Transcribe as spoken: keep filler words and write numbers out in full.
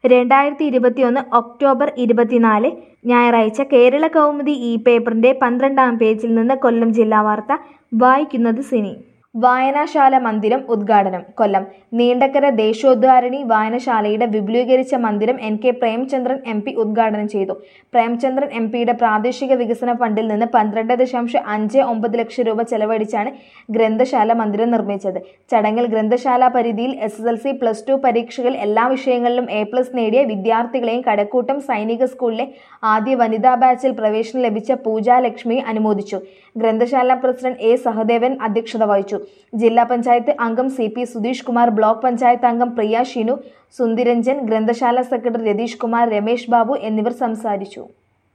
രണ്ടായിരത്തി ഇരുപത്തിയൊന്ന് ഒക്ടോബർ ഇരുപത്തിനാല് ഞായറാഴ്ച കേരള കൗമുദി ഇ പേപ്പറിന്റെ പന്ത്രണ്ടാം പേജിൽ നിന്ന് കൊല്ലം ജില്ലാ വാർത്ത വായിക്കുന്നത് സിനി. വായനശാല മന്ദിരം ഉദ്ഘാടനം കൊല്ലം. നീണ്ടകര ദേശോദ്ധാരണി വായനശാലയുടെ വിപുലീകരിച്ച മന്ദിരം N K Premachandran M P ഉദ്ഘാടനം ചെയ്തു. പ്രേമചന്ദ്രൻ എം പിയുടെ പ്രാദേശിക വികസന ഫണ്ടിൽ നിന്ന് പന്ത്രണ്ട് ദശാംശം അഞ്ച് ഒമ്പത് ലക്ഷം രൂപ ചെലവഴിച്ചാണ് ഗ്രന്ഥശാല മന്ദിരം നിർമ്മിച്ചത്. ചടങ്ങിൽ ഗ്രന്ഥശാല പരിധിയിൽ S S L C plus two പരീക്ഷകളിൽ എല്ലാ വിഷയങ്ങളിലും എ പ്ലസ് നേടിയ വിദ്യാർത്ഥികളെയും കടക്കൂട്ടം സൈനിക സ്കൂളിലെ ആദ്യ വനിതാ ബാച്ചിൽ പ്രവേശനം ലഭിച്ച പൂജ ലക്ഷ്മിയെ അനുമോദിച്ചു. ഗ്രന്ഥശാല പ്രസിഡന്റ് എ സഹദേവൻ അധ്യക്ഷത വഹിച്ചു. ജില്ലാ പഞ്ചായത്ത് അംഗം C P Sudheesh Kumar, block panchayat അംഗം പ്രിയ ഷിനു, സുന്ദിരഞ്ജൻ, ഗ്രന്ഥശാല സെക്രട്ടറി രതീഷ് കുമാർ, രമേശ് ബാബു എന്നിവർ സംസാരിച്ചു.